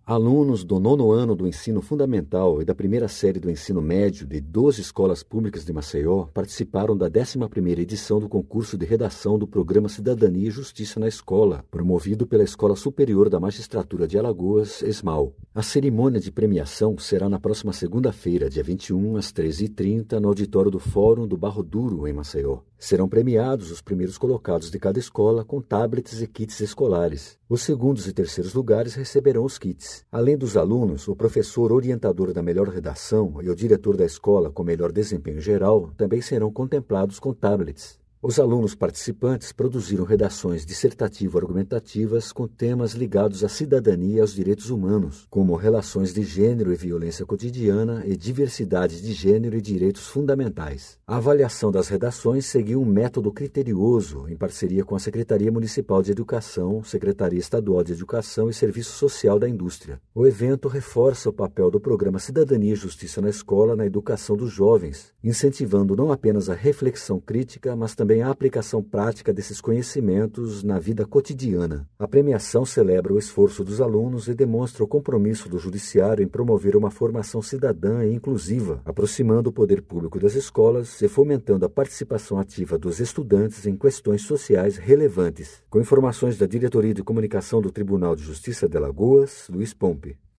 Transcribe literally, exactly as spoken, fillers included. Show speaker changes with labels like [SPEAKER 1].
[SPEAKER 1] Alunos do nono ano do ensino fundamental e da primeira série do ensino médio de doze escolas públicas de Maceió participaram da décima primeira edição do concurso de redação do programa Cidadania e Justiça na Escola, promovido pela Escola Superior da Magistratura de Alagoas, ESMAL. A cerimônia de premiação será na próxima segunda-feira, dia vinte e um, às treze e trinta, no auditório do Fórum do Barro Duro, em Maceió. Serão premiados os primeiros colocados de cada escola com tablets e kits escolares. Os segundos e terceiros lugares receberão os kits. Além dos alunos, o professor orientador da melhor redação e o diretor da escola com melhor desempenho geral também serão contemplados com tablets. Os alunos participantes produziram redações dissertativo-argumentativas com temas ligados à cidadania e aos direitos humanos, como relações de gênero e violência cotidiana e diversidade de gênero e direitos fundamentais. A avaliação das redações seguiu um método criterioso, em parceria com a Secretaria Municipal de Educação, Secretaria Estadual de Educação e Serviço Social da Indústria. O evento reforça o papel do programa Cidadania e Justiça na Escola na educação dos jovens, incentivando não apenas a reflexão crítica, mas também a aplicação prática desses conhecimentos na vida cotidiana. A premiação celebra o esforço dos alunos e demonstra o compromisso do Judiciário em promover uma formação cidadã e inclusiva, aproximando o poder público das escolas e fomentando a participação ativa dos estudantes em questões sociais relevantes. Com informações da Diretoria de Comunicação do Tribunal de Justiça de Alagoas, Luiz Pompe.